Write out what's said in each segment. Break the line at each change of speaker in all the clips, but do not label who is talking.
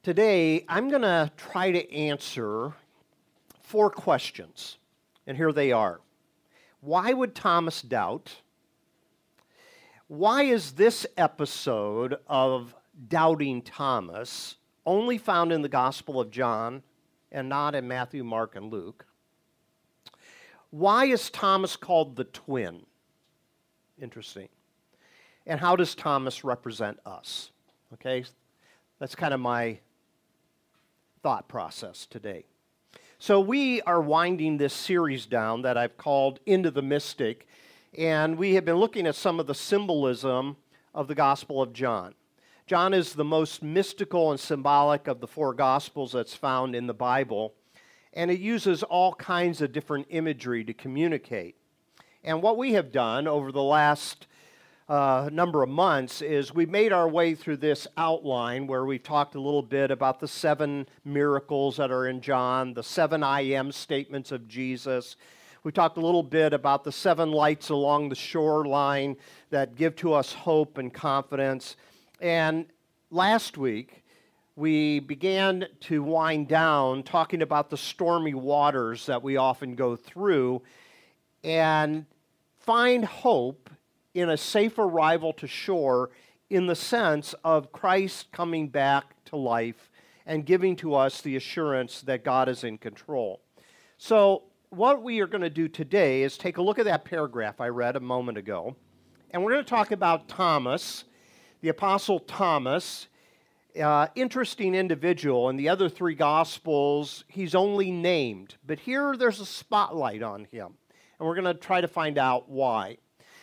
Today, I'm going to try to answer 4 questions, and here they are. Why would Thomas doubt? Why is this episode of doubting Thomas only found in the Gospel of John and not in Matthew, Mark, and Luke? Why is Thomas called the twin? Interesting. And how does Thomas represent us? Okay, that's kind of my thought process today. So we are winding this series down that I've called Into the Mystic, and we have been looking at some of the symbolism of the Gospel of John. John is the most mystical and symbolic of the 4 Gospels that's found in the Bible, and it uses all kinds of different imagery to communicate. And what we have done over the last number of months is we've made our way through this outline where we've talked a little bit about the 7 miracles that are in John, the 7 I am statements of Jesus. We talked a little bit about the 7 lights along the shoreline that give to us hope and confidence. And last week, we began to wind down talking about the stormy waters that we often go through and find hope in a safe arrival to shore in the sense of Christ coming back to life and giving to us the assurance that God is in control. So what we are going to do today is take a look at that paragraph I read a moment ago, and we're going to talk about Thomas, the Apostle Thomas, interesting individual. In the other 3 Gospels, he's only named, but here there's a spotlight on him, and we're going to try to find out why.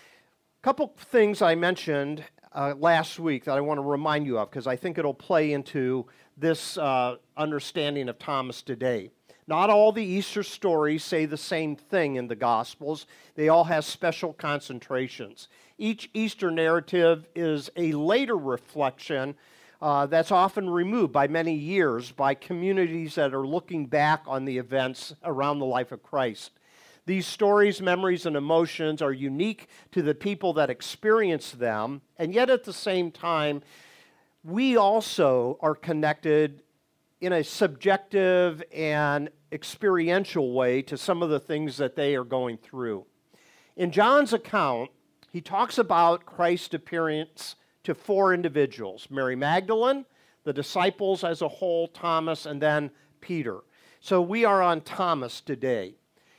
A couple things I mentioned last week that I want to remind you of because I think it'll play into this understanding of Thomas today. Not all the Easter stories say the same thing in the Gospels. They all have special concentrations. Each Easter narrative is a later reflection that's often removed by many years by communities that are looking back on the events around the life of Christ. These stories, memories, and emotions are unique to the people that experience them, and yet at the same time, we also are connected in a subjective and experiential way to some of the things that they are going through. In John's account, he talks about Christ's appearance to 4 individuals: Mary Magdalene, the disciples as a whole, Thomas, and then Peter. So we are on Thomas today.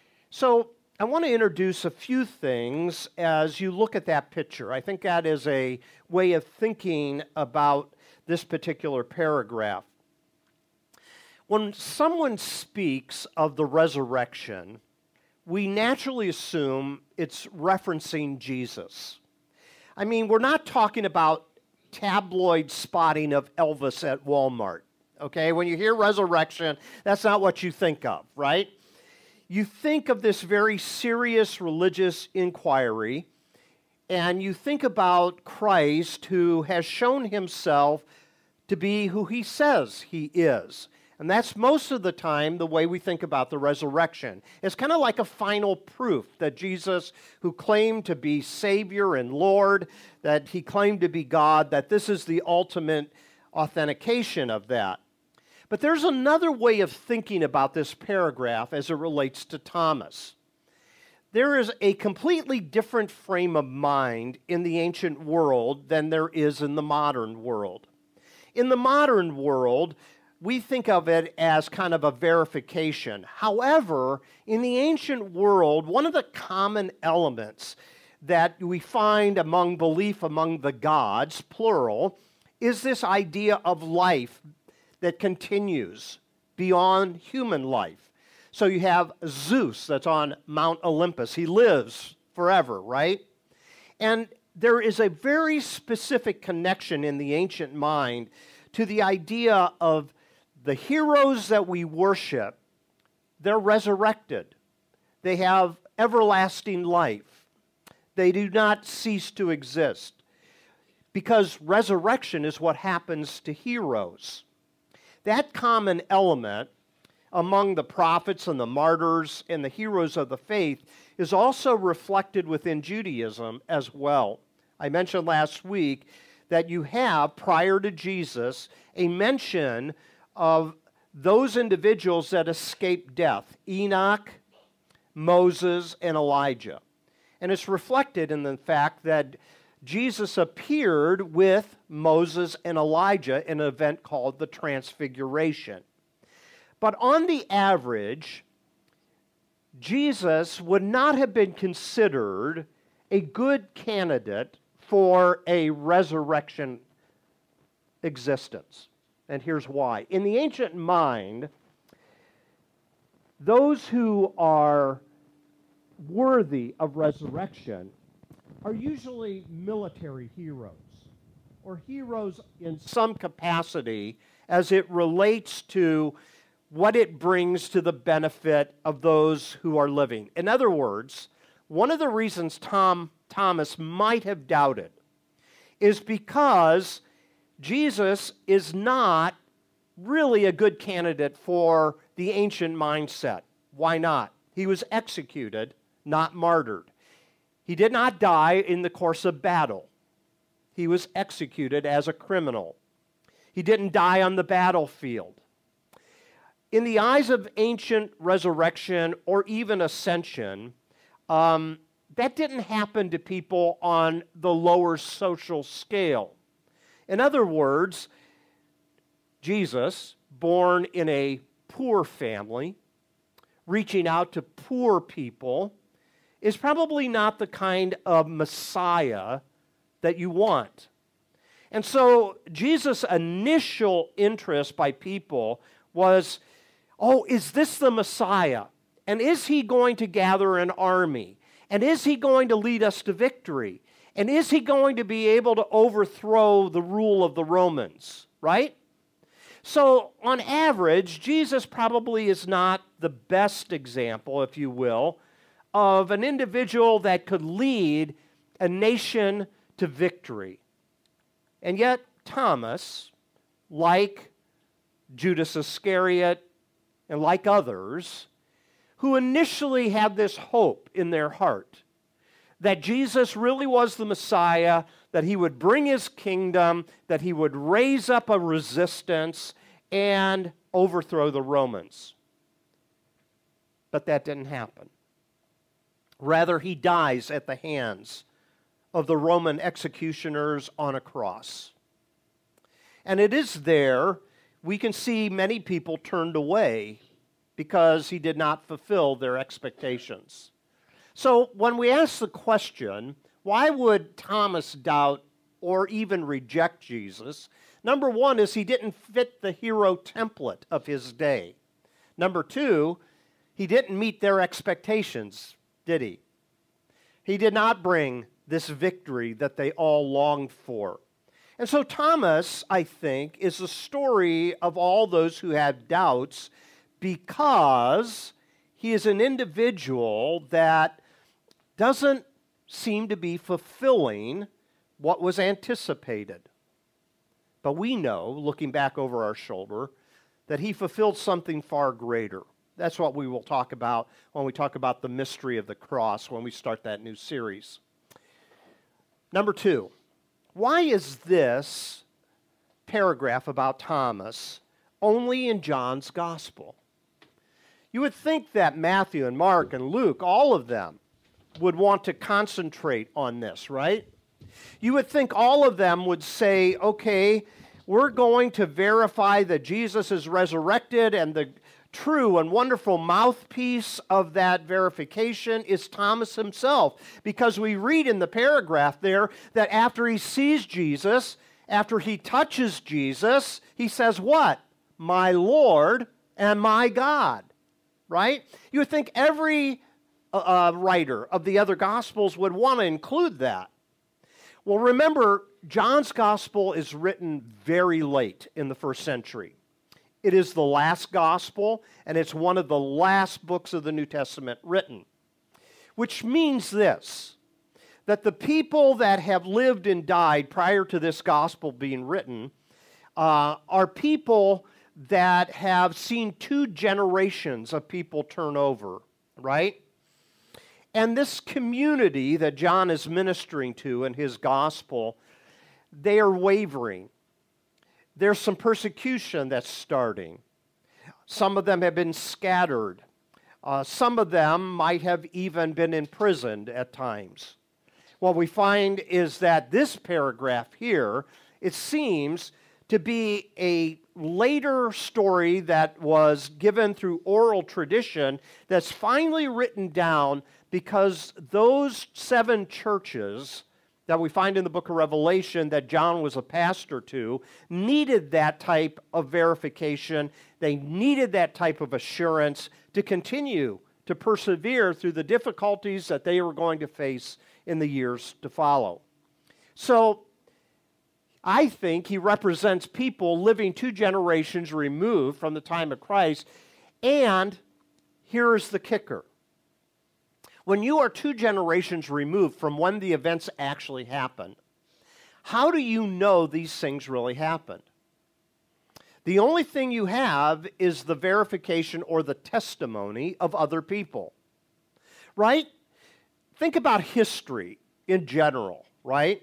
So I want to introduce a few things as you look at that picture. I think that is a way of thinking about this particular paragraph. When someone speaks of the resurrection, we naturally assume it's referencing Jesus. I mean, we're not talking about tabloid spotting of Elvis at Walmart, okay? When you hear resurrection, that's not what you think of, right? You think of this very serious religious inquiry, and you think about Christ who has shown himself to be who he says he is. And that's most of the time the way we think about the resurrection. It's kind of like a final proof that Jesus, who claimed to be Savior and Lord, that he claimed to be God, that this is the ultimate authentication of that. But there's another way of thinking about this paragraph as it relates to Thomas. There is a completely different frame of mind in the ancient world than there is in the modern world. In the modern world, we think of it as kind of a verification. However, in the ancient world, one of the common elements that we find among belief among the gods, plural, is this idea of life that continues beyond human life. So you have Zeus that's on Mount Olympus. He lives forever, right? And there is a very specific connection in the ancient mind to the idea of the heroes that we worship. They're resurrected. They have everlasting life. They do not cease to exist because resurrection is what happens to heroes. That common element among the prophets and the martyrs and the heroes of the faith is also reflected within Judaism as well. I mentioned last week that you have, prior to Jesus, a mention of those individuals that escaped death: Enoch, Moses, and Elijah. And it's reflected in the fact that Jesus appeared with Moses and Elijah in an event called the Transfiguration. But on the average, Jesus would not have been considered a good candidate for a resurrection existence. And here's why. In the ancient mind, those who are worthy of resurrection are usually military heroes, or heroes in some capacity as it relates to what it brings to the benefit of those who are living. In other words, one of the reasons Thomas might have doubted is because Jesus is not really a good candidate for the ancient mindset. Why not? He was executed, not martyred. He did not die in the course of battle. He was executed as a criminal. He didn't die on the battlefield. In the eyes of ancient resurrection or even ascension, that didn't happen to people on the lower social scale. In other words, Jesus, born in a poor family, reaching out to poor people, is probably not the kind of Messiah that you want. And so Jesus' initial interest by people was, oh, is this the Messiah? And is he going to gather an army? And is he going to lead us to victory? And is he going to be able to overthrow the rule of the Romans, right? So on average, Jesus probably is not the best example, if you will, of an individual that could lead a nation to victory. And yet Thomas, like Judas Iscariot and like others, who initially had this hope in their heart that Jesus really was the Messiah, that he would bring his kingdom, that he would raise up a resistance and overthrow the Romans. But that didn't happen. Rather, he dies at the hands of the Roman executioners on a cross. And it is there we can see many people turned away because he did not fulfill their expectations. So when we ask the question, why would Thomas doubt or even reject Jesus? Number one is he didn't fit the hero template of his day. Number two, he didn't meet their expectations, did he? He did not bring this victory that they all longed for. And so Thomas, I think, is the story of all those who had doubts because he is an individual that doesn't seem to be fulfilling what was anticipated. But we know, looking back over our shoulder, that he fulfilled something far greater. That's what we will talk about when we talk about the mystery of the cross, when we start that new series. Number two, why is this paragraph about Thomas only in John's gospel? You would think that Matthew and Mark and Luke, all of them, would want to concentrate on this, right? You would think all of them would say, okay, we're going to verify that Jesus is resurrected, and the true and wonderful mouthpiece of that verification is Thomas himself, because we read in the paragraph there that after he sees Jesus, after he touches Jesus, he says what? My Lord and my God, right? You would think every writer of the other Gospels would want to include that. Well, remember, John's Gospel is written very late in the first century. It is the last Gospel, and it's one of the last books of the New Testament written, which means this, that the people that have lived and died prior to this Gospel being written are people that have seen two generations of people turn over, right? And this community that John is ministering to in his gospel, they are wavering. there's some persecution that's starting. Some of them have been scattered. Some of them might have even been imprisoned at times. What we find is that this paragraph here, it seems to be a later story that was given through oral tradition that's finally written down because those 7 churches that we find in the book of Revelation that John was a pastor to needed that type of verification. They needed that type of assurance to continue to persevere through the difficulties that they were going to face in the years to follow. So I think he represents people living 2 generations removed from the time of Christ. And here's the kicker. When you are 2 generations removed from when the events actually happened, how do you know these things really happened? The only thing you have is the verification or the testimony of other people, right? Think about history in general, right?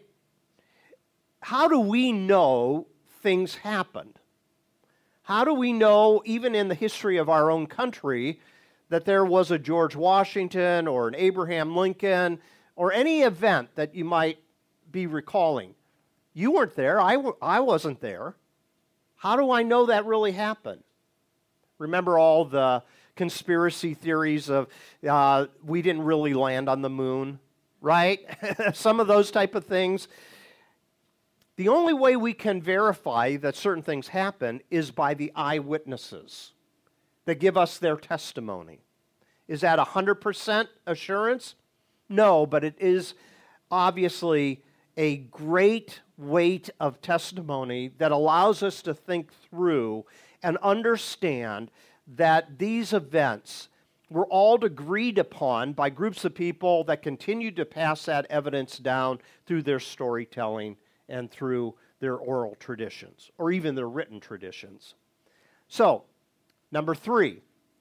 How do we know things happened? How do we know, even in the history of our own country, that there was a George Washington or an Abraham Lincoln or any event that you might be recalling? You weren't there. I wasn't there. How do I know that really happened? Remember all the conspiracy theories of we didn't really land on the moon, right? Some of those type of things. The only way we can verify that certain things happen is by the eyewitnesses that give us their testimony. Is that 100% assurance? No, but it is obviously a great weight of testimony that allows us to think through and understand that these events were all agreed upon by groups of people that continued to pass that evidence down through their storytelling and through their oral traditions, or even their written traditions. So, number 3,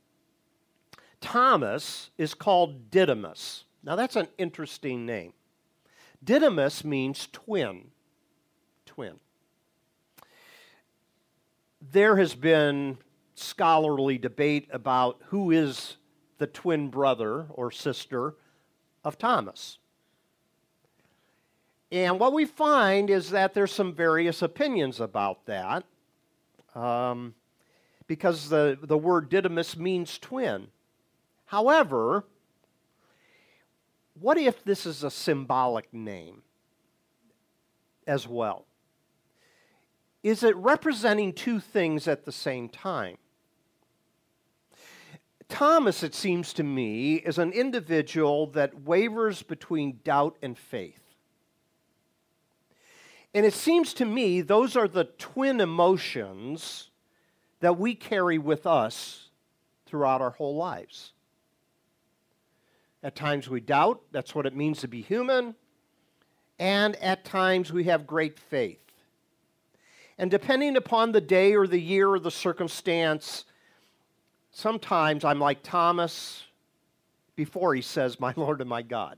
Thomas is called Didymus. Now that's an interesting name. Didymus means twin. Twin. There has been scholarly debate about who is the twin brother or sister of Thomas. And what we find is that there's some various opinions about that, because the word Didymus means twin. However, what if this is a symbolic name as well? Is it representing 2 things at the same time? Thomas, it seems to me, is an individual that wavers between doubt and faith. And it seems to me those are the twin emotions that we carry with us throughout our whole lives. At times we doubt, that's what it means to be human, and at times we have great faith. And depending upon the day or the year or the circumstance, sometimes I'm like Thomas before he says, "My Lord and my God."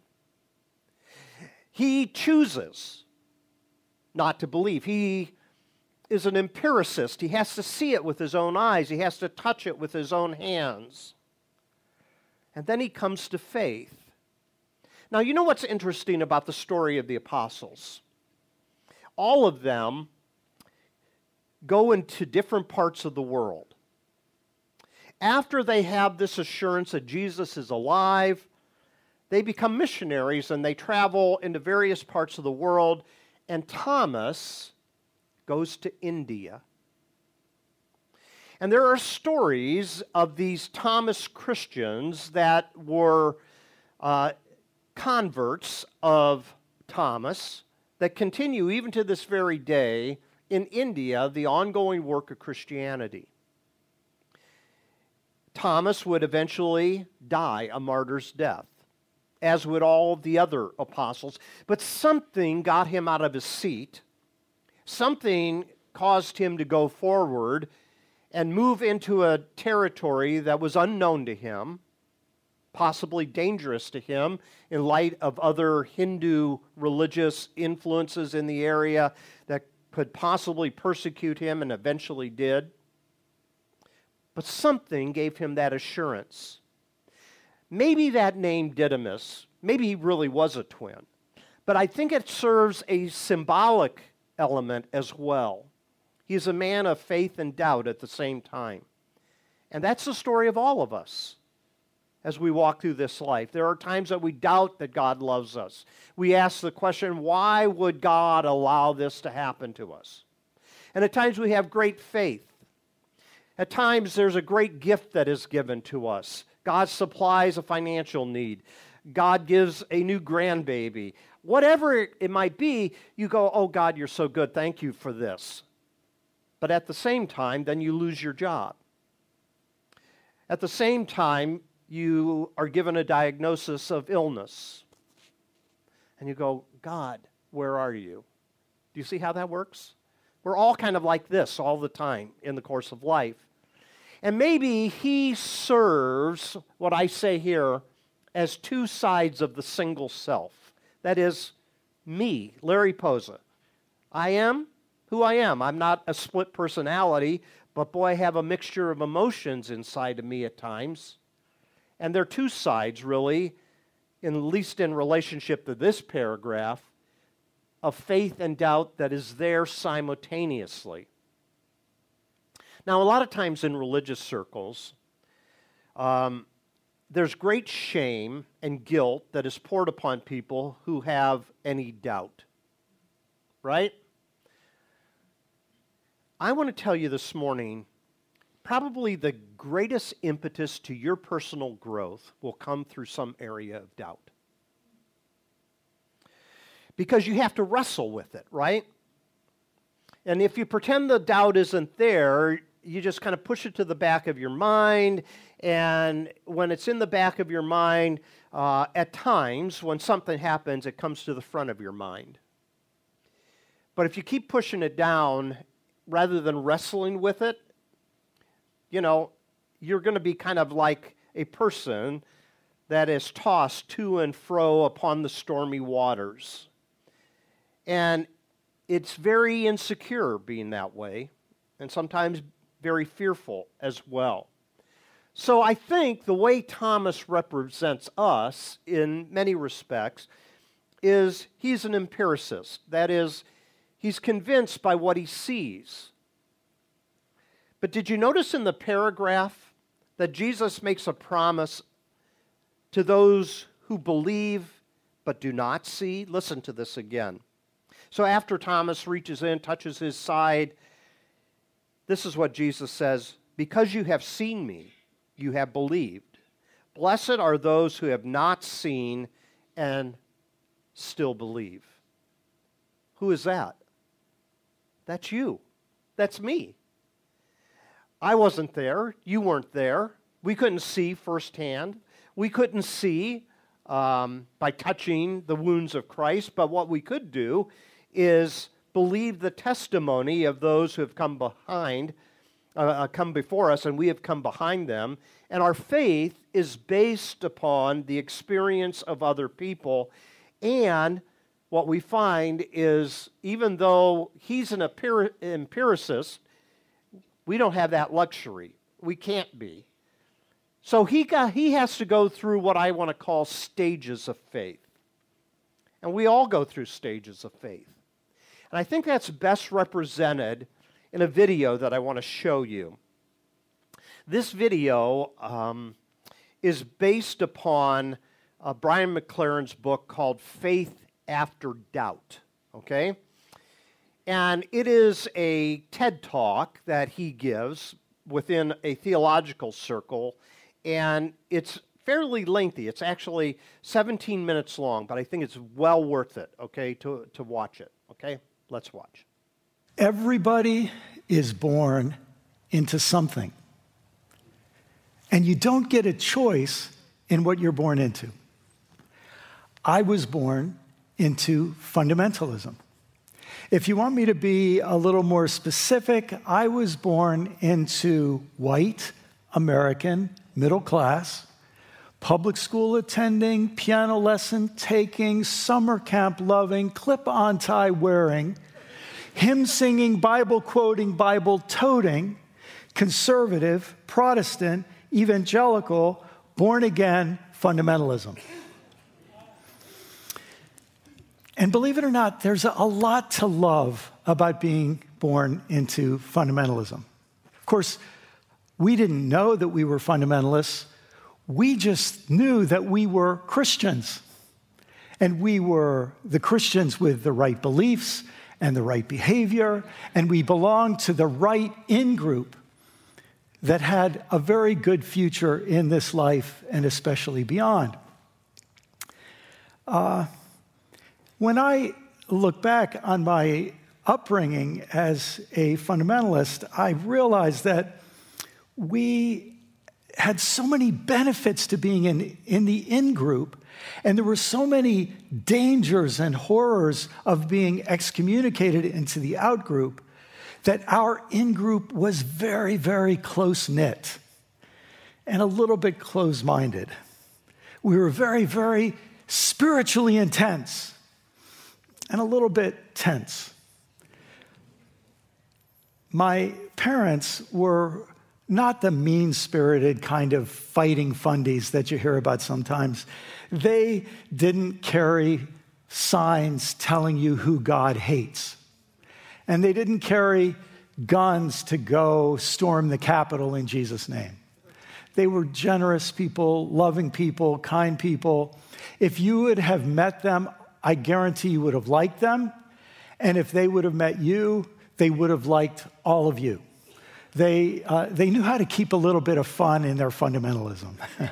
He chooses not to believe. He is an empiricist. He has to see it with his own eyes. He has to touch it with his own hands. And then he comes to faith. Now, you know what's interesting about the story of the apostles? All of them go into different parts of the world. After they have this assurance that Jesus is alive, they become missionaries and they travel into various parts of the world. And Thomas goes to India. And there are stories of these Thomas Christians that were converts of Thomas that continue even to this very day in India, the ongoing work of Christianity. Thomas would eventually die a martyr's death, as would all of the other apostles. But something got him out of his seat. Something caused him to go forward and move into a territory that was unknown to him, possibly dangerous to him in light of other Hindu religious influences in the area that could possibly persecute him and eventually did. But something gave him that assurance. Maybe that name Didymus, maybe he really was a twin. But I think it serves a symbolic element as well. He's a man of faith and doubt at the same time. And that's the story of all of us as we walk through this life. There are times that we doubt that God loves us. We ask the question, why would God allow this to happen to us? And at times we have great faith. At times there's a great gift that is given to us. God supplies a financial need. God gives a new grandbaby. Whatever it might be, you go, oh God, you're so good, thank you for this. But at the same time, then you lose your job. At the same time, you are given a diagnosis of illness. And you go, God, where are you? Do you see how that works? We're all kind of like this all the time in the course of life. And maybe he serves, what I say here, as two sides of the single self. That is, me, Larry Posa. I am who I am. I'm not a split personality, but boy, I have a mixture of emotions inside of me at times. And there are two sides, really, at least in relationship to this paragraph, of faith and doubt that is there simultaneously. Now, a lot of times in religious circles, there's great shame and guilt that is poured upon people who have any doubt, right? I want to tell you this morning, probably the greatest impetus to your personal growth will come through some area of doubt. Because you have to wrestle with it, right? And if you pretend the doubt isn't there, you just kind of push it to the back of your mind, and when it's in the back of your mind, at times, when something happens, it comes to the front of your mind. But if you keep pushing it down, rather than wrestling with it, you know, you're going to be kind of like a person that is tossed to and fro upon the stormy waters. And it's very insecure being that way, and sometimes very fearful as well. So I think the way Thomas represents us in many respects is he's an empiricist. That is, he's convinced by what he sees. But did you notice in the paragraph that Jesus makes a promise to those who believe but do not see? Listen to this again. So after Thomas reaches in, touches his side, this is what Jesus says, "Because you have seen me, you have believed. Blessed are those who have not seen and still believe." Who is that? That's you. That's me. I wasn't there. You weren't there. We couldn't see firsthand. We couldn't see by touching the wounds of Christ, but what we could do is believe the testimony of those who have come before us, and we have come behind them. And our faith is based upon the experience of other people. And what we find is, even though he's an empiricist, we don't have that luxury. We can't be. So he has to go through what I want to call stages of faith. And we all go through stages of faith. And I think that's best represented in a video that I want to show you. This video is based upon Brian McLaren's book called Faith After Doubt, okay? And it is a TED Talk that he gives within a theological circle, and it's fairly lengthy. It's actually 17 minutes long, but I think it's well worth it, okay, to watch it, okay? Let's watch.
Everybody is born into something. And you don't get a choice in what you're born into. I was born into fundamentalism. If you want me to be a little more specific, I was born into white, American, middle class, public school attending, piano lesson taking, summer camp loving, clip-on tie wearing, hymn-singing, Bible-quoting, Bible-toting, conservative, Protestant, evangelical, born-again fundamentalism. And believe it or not, there's a lot to love about being born into fundamentalism. Of course, we didn't know that we were fundamentalists. We just knew that we were Christians. And we were the Christians with the right beliefs and the right behavior, and we belonged to the right in-group that had a very good future in this life and especially beyond. When I look back on my upbringing as a fundamentalist, I realized that we had so many benefits to being in the in-group, and there were so many dangers and horrors of being excommunicated into the out-group that our in-group was very, very close-knit and a little bit close-minded. We were very, very spiritually intense and a little bit tense. My parents were not the mean-spirited kind of fighting fundies that you hear about sometimes. They didn't carry signs telling you who God hates. And they didn't carry guns to go storm the Capitol in Jesus' name. They were generous people, loving people, kind people. If you would have met them, I guarantee you would have liked them. And if they would have met you, they would have liked all of you. They knew how to keep a little bit of fun in their fundamentalism.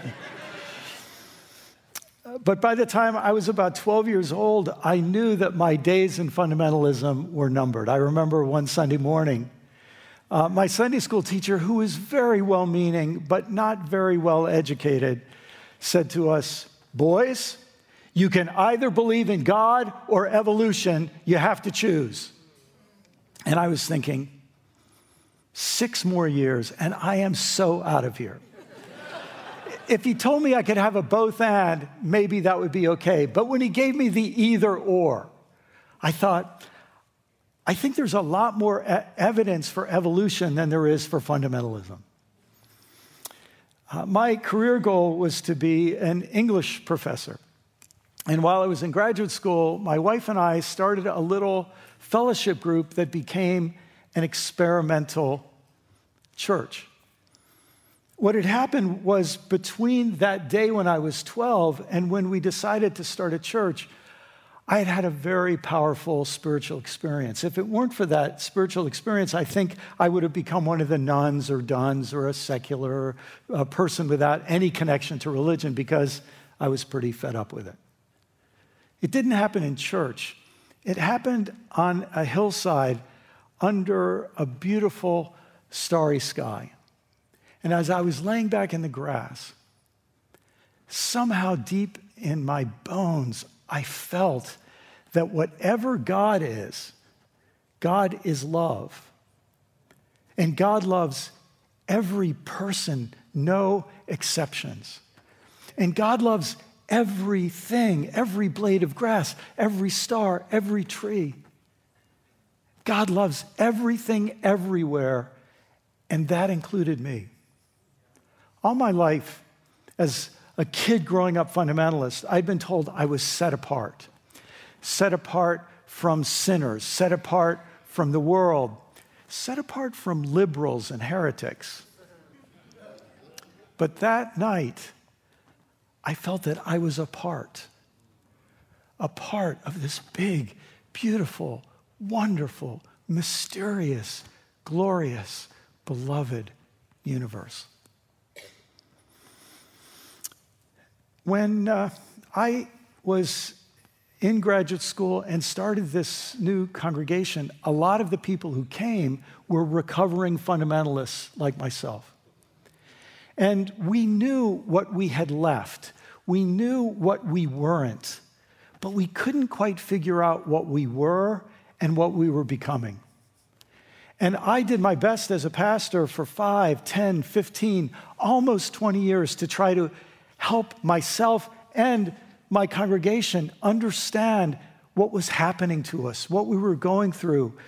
But by the time I was about 12 years old, I knew that my days in fundamentalism were numbered. I remember one Sunday morning, my Sunday school teacher, who was very well-meaning but not very well-educated, said to us, "Boys, you can either believe in God or evolution. You have to choose." And I was thinking, 6 more years, and I am so out of here. If he told me I could have a both and, maybe that would be okay. But when he gave me the either or, I thought, I think there's a lot more evidence for evolution than there is for fundamentalism. My career goal was to be an English professor. And while I was in graduate school, my wife and I started a little fellowship group that became an experimental church. What had happened was between that day when I was 12 and when we decided to start a church, I had had a very powerful spiritual experience. If it weren't for that spiritual experience, I think I would have become one of the nuns or duns or a secular person without any connection to religion because I was pretty fed up with it. It didn't happen in church. It happened on a hillside under a beautiful starry sky. And as I was laying back in the grass, somehow deep in my bones, I felt that whatever God is love. And God loves every person, no exceptions. And God loves everything, every blade of grass, every star, every tree. God loves everything everywhere, and that included me. All my life, as a kid growing up fundamentalist, I'd been told I was set apart from sinners, set apart from the world, set apart from liberals and heretics. But that night, I felt that I was a part of this big, beautiful, wonderful, mysterious, glorious, beloved universe. When I was in graduate school and started this new congregation, a lot of the people who came were recovering fundamentalists like myself. And we knew what we had left. We knew what we weren't, but we couldn't quite figure out what we were and what we were becoming. And I did my best as a pastor for 5, 10, 15, almost 20 years to try to help myself and my congregation understand what was happening to us, what we were going through,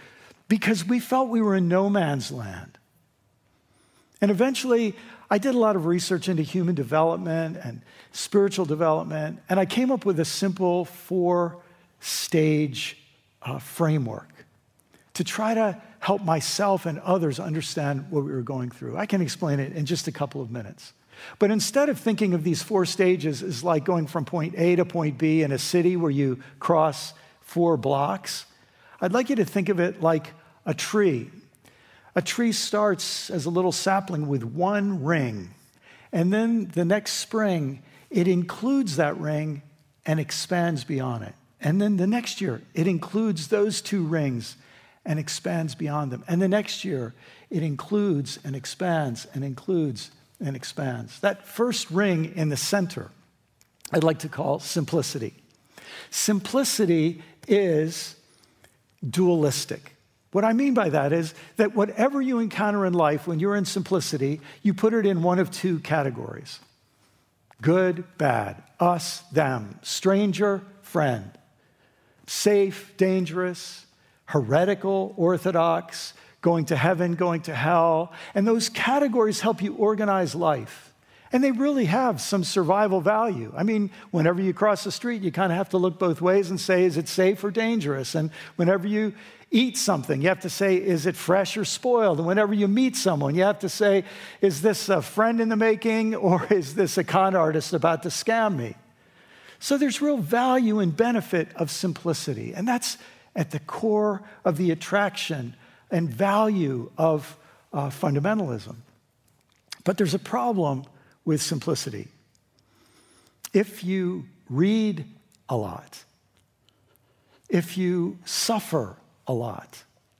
because we felt we were in no man's land. And eventually, I did a lot of research into human development and spiritual development, and I came up with a simple 4-stage framework to try to help myself and others understand what we were going through. I can explain it in just a couple of minutes. But instead of thinking of these 4 stages as like going from point A to point B in a city where you cross 4 blocks, I'd like you to think of it like a tree. A tree starts as a little sapling with 1 ring, and then the next spring, it includes that ring and expands beyond it. And then the next year, it includes those 2 rings and expands beyond them. And the next year, it includes and expands and includes and expands. That first ring in the center, I'd like to call simplicity. Simplicity is dualistic. What I mean by that is that whatever you encounter in life, when you're in simplicity, you put it in one of 2 categories. Good, bad, us, them, stranger, friend, safe, dangerous, heretical, orthodox, going to heaven, going to hell. And those categories help you organize life. And they really have some survival value. I mean, whenever you cross the street, you kind of have to look both ways and say, is it safe or dangerous? And whenever you eat something, you have to say, is it fresh or spoiled? And whenever you meet someone, you have to say, is this a friend in the making, or is this a con artist about to scam me? So there's real value and benefit of simplicity. And that's at the core of the attraction and value of fundamentalism. But there's a problem with simplicity. If you read a lot, if you suffer a lot,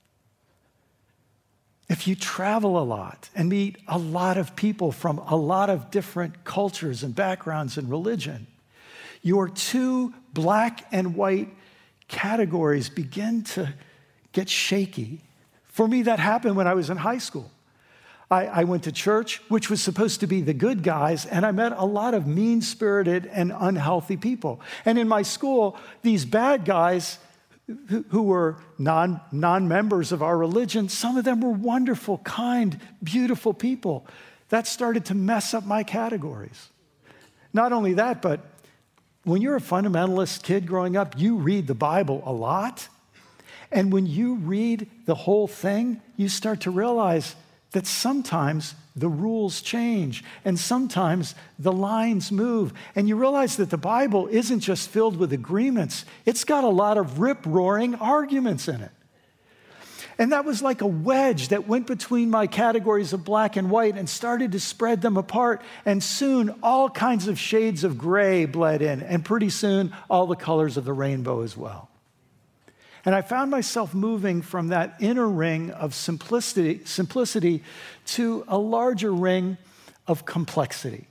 if you travel a lot and meet a lot of people from a lot of different cultures and backgrounds and religion, your 2 black and white categories begin to get shaky. For me, that happened when I was in high school. I went to church, which was supposed to be the good guys, and I met a lot of mean-spirited and unhealthy people. And in my school, these bad guys who were non-members of our religion, some of them were wonderful, kind, beautiful people. That started to mess up my categories. Not only that, but when you're a fundamentalist kid growing up, you read the Bible a lot. And when you read the whole thing, you start to realize that sometimes the rules change and sometimes the lines move. And you realize that the Bible isn't just filled with agreements. It's got a lot of rip-roaring arguments in it. And that was like a wedge that went between my categories of black and white and started to spread them apart. And soon, all kinds of shades of gray bled in. And pretty soon, all the colors of the rainbow as well. And I found myself moving from that inner ring of simplicity to a larger ring of complexity.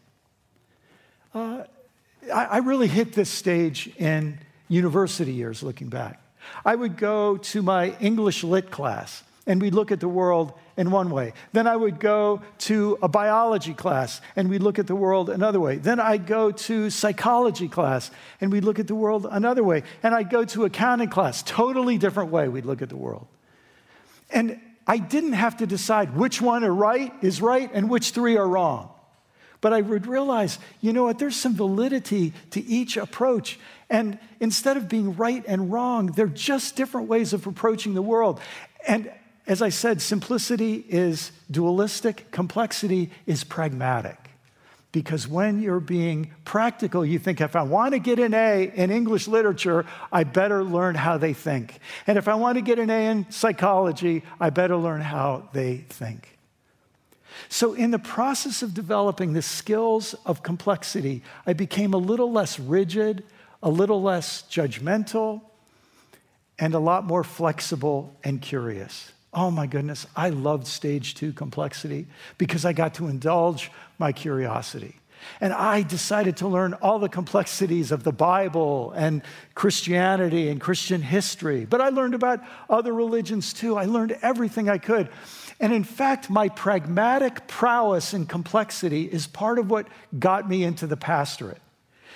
I really hit this stage in university years, looking back. I would go to my English lit class, and we'd look at the world in one way. Then I would go to a biology class, and we'd look at the world another way. Then I'd go to psychology class, and we'd look at the world another way. And I'd go to accounting class, totally different way we'd look at the world. And I didn't have to decide which one is right and which 3 are wrong. But I would realize, you know what, there's some validity to each approach. And instead of being right and wrong, they're just different ways of approaching the world. And as I said, simplicity is dualistic, complexity is pragmatic. Because when you're being practical, you think, if I want to get an A in English literature, I better learn how they think. And if I want to get an A in psychology, I better learn how they think. So in the process of developing the skills of complexity, I became a little less rigid, a little less judgmental, and a lot more flexible and curious. Oh my goodness, I loved stage 2 complexity because I got to indulge my curiosity. And I decided to learn all the complexities of the Bible and Christianity and Christian history. But I learned about other religions too. I learned everything I could. And in fact, my pragmatic prowess in complexity is part of what got me into the pastorate.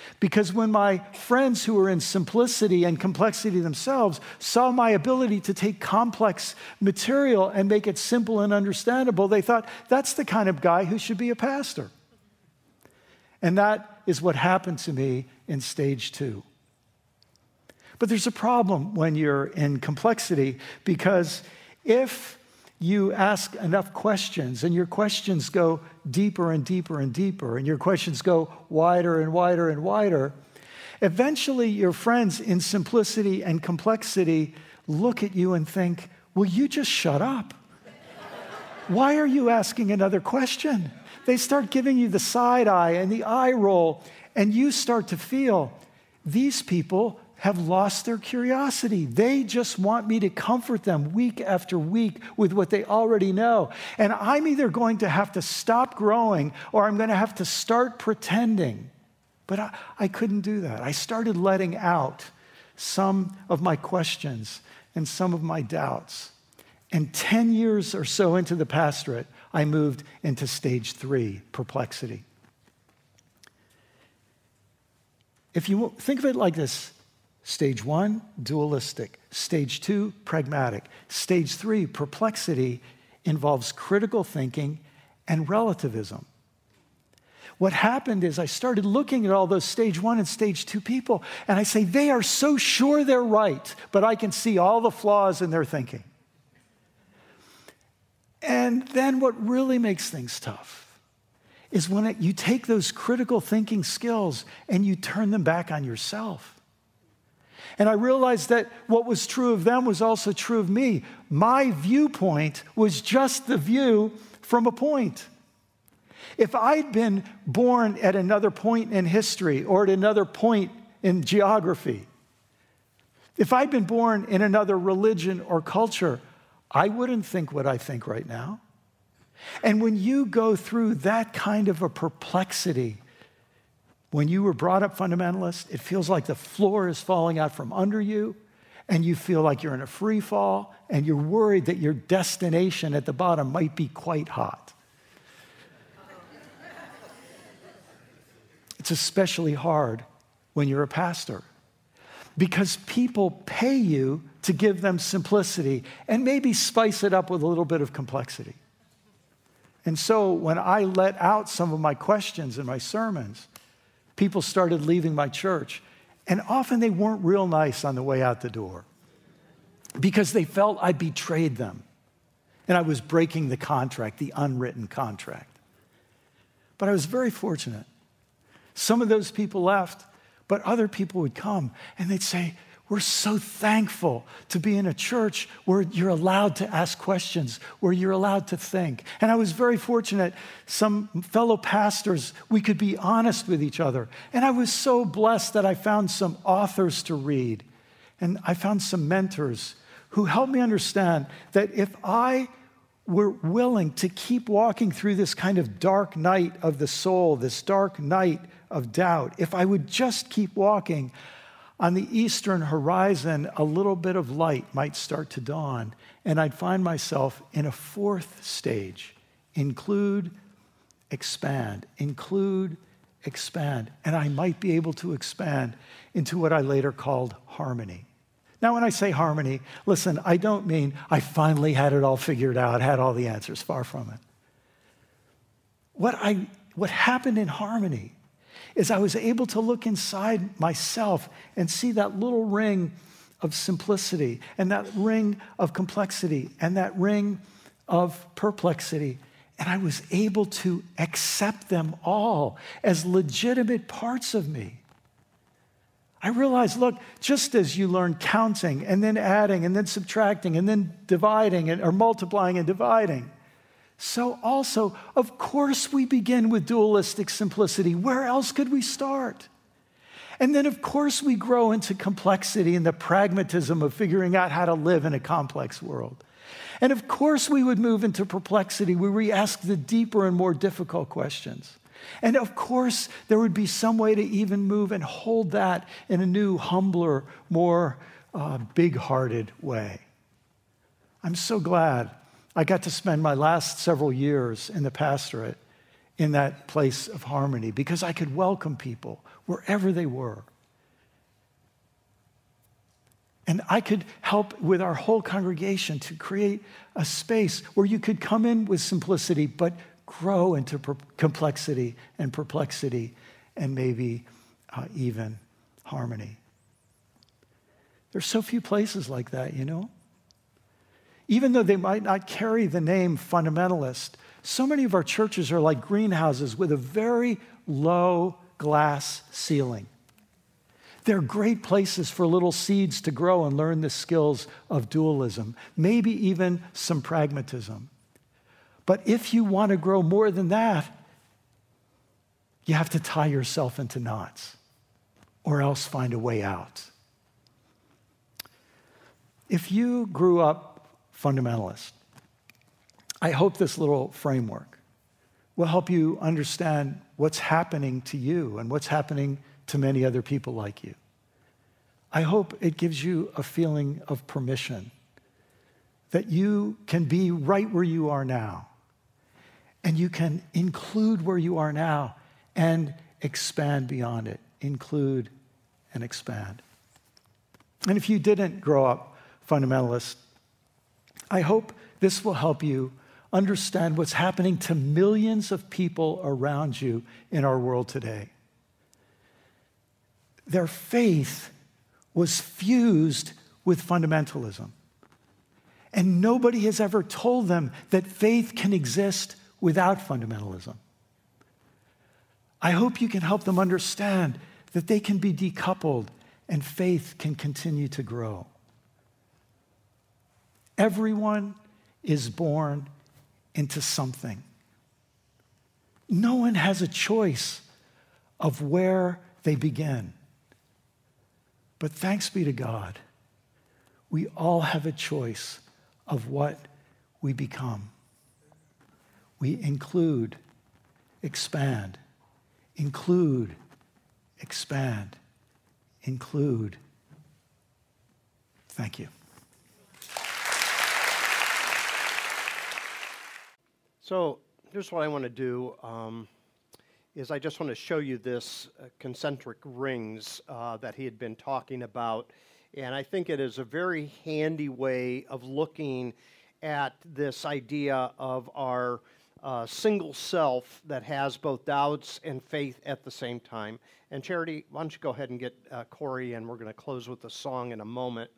Because when my friends who were in simplicity and complexity themselves saw my ability to take complex material and make it simple and understandable, they thought, that's the kind of guy who should be a pastor. And that is what happened to me in stage 2. But there's a problem when you're in complexity, because if you ask enough questions and your questions go deeper and deeper and deeper and your questions go wider and wider and wider, eventually your friends in simplicity and complexity look at you and think, will you just shut up? Why are you asking another question? They start giving you the side eye and the eye roll, and you start to feel these people have lost their curiosity. They just want me to comfort them week after week with what they already know. And I'm either going to have to stop growing or I'm going to have to start pretending. But I couldn't do that. I started letting out some of my questions and some of my doubts. And 10 years or so into the pastorate, I moved into stage 3, perplexity. If you think of it like this, stage 1, dualistic. Stage 2, pragmatic. Stage 3, perplexity, involves critical thinking and relativism. What happened is I started looking at all those stage 1 and stage 2 people, and I say, they are so sure they're right, but I can see all the flaws in their thinking. And then what really makes things tough is when you take those critical thinking skills and you turn them back on yourself. And I realized that what was true of them was also true of me. My viewpoint was just the view from a point. If I'd been born at another point in history or at another point in geography, if I'd been born in another religion or culture, I wouldn't think what I think right now. And when you go through that kind of a perplexity, when you were brought up fundamentalist, it feels like the floor is falling out from under you, and you feel like you're in a free fall, and you're worried that your destination at the bottom might be quite hot. It's especially hard when you're a pastor, because people pay you to give them simplicity and maybe spice it up with a little bit of complexity. And so when I let out some of my questions in my sermons, people started leaving my church, and often they weren't real nice on the way out the door because they felt I betrayed them and I was breaking the contract, the unwritten contract. But I was very fortunate. Some of those people left, but other people would come and they'd say, we're so thankful to be in a church where you're allowed to ask questions, where you're allowed to think. And I was very fortunate. Some fellow pastors, we could be honest with each other. And I was so blessed that I found some authors to read. And I found some mentors who helped me understand that if I were willing to keep walking through this kind of dark night of the soul, this dark night of doubt, if I would just keep walking, on the eastern horizon, a little bit of light might start to dawn, and I'd find myself in a 4th stage: include, expand, include, expand. And I might be able to expand into what I later called harmony. Now, when I say harmony, listen, I don't mean I finally had it all figured out, had all the answers. Far from it. What happened in harmony is I was able to look inside myself and see that little ring of simplicity and that ring of complexity and that ring of perplexity. And I was able to accept them all as legitimate parts of me. I realized, look, just as you learn counting and then adding and then subtracting and then dividing or multiplying and dividing, so also, of course, we begin with dualistic simplicity. Where else could we start? And then, of course, we grow into complexity and the pragmatism of figuring out how to live in a complex world. And of course, we would move into perplexity where we ask the deeper and more difficult questions. And of course, there would be some way to even move and hold that in a new, humbler, more big-hearted way. I'm so glad I got to spend my last several years in the pastorate in that place of harmony because I could welcome people wherever they were. And I could help with our whole congregation to create a space where you could come in with simplicity, but grow into complexity and perplexity and maybe even harmony. There's so few places like that, you know? Even though they might not carry the name fundamentalist, so many of our churches are like greenhouses with a very low glass ceiling. They're great places for little seeds to grow and learn the skills of dualism, maybe even some pragmatism. But if you want to grow more than that, you have to tie yourself into knots or else find a way out. If you grew up fundamentalist, I hope this little framework will help you understand what's happening to you and what's happening to many other people like you. I hope it gives you a feeling of permission that you can be right where you are now, and you can include where you are now and expand beyond it. Include and expand. And if you didn't grow up fundamentalist, I hope this will help you understand what's happening to millions of people around you in our world today. Their faith was fused with fundamentalism. And nobody has ever told them that faith can exist without fundamentalism. I hope you can help them understand that they can be decoupled and faith can continue to grow. Everyone is born into something. No one has a choice of where they begin. But thanks be to God, we all have a choice of what we become. We include, expand, include, expand, include. Thank you.
So here's what I want to do, is I just want to show you this concentric rings that he had been talking about. And I think it is a very handy way of looking at this idea of our single self that has both doubts and faith at the same time. And Charity, why don't you go ahead and get Corey, and we're going to close with a song in a moment.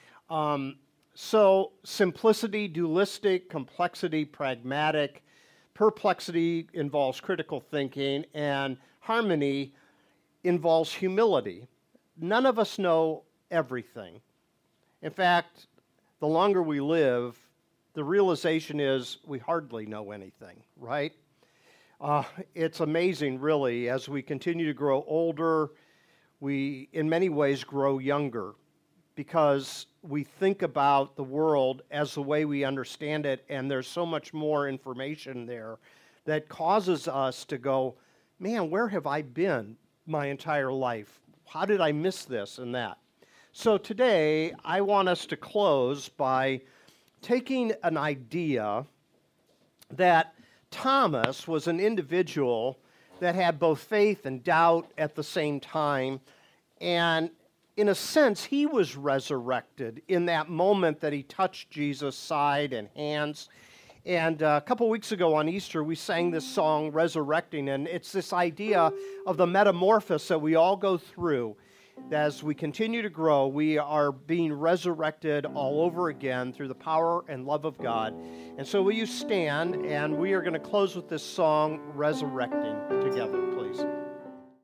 So simplicity, dualistic, complexity, pragmatic, perplexity involves critical thinking, and harmony involves humility. None of us know everything. In fact, the longer we live, the realization is we hardly know anything, right? It's amazing, really, as we continue to grow older, we, in many ways, grow younger because we think about the world as the way we understand it, and there's so much more information there that causes us to go, man, where have I been my entire life? How did I miss this and that? So today, I want us to close by taking an idea that Thomas was an individual that had both faith and doubt at the same time, and in a sense, he was resurrected in that moment that he touched Jesus' side and hands. And a couple weeks ago on Easter, we sang this song, Resurrecting, and it's this idea of the metamorphosis that we all go through. As we continue to grow, we are being resurrected all over again through the power and love of God. And so will you stand, and we are going to close with this song, Resurrecting, together, please.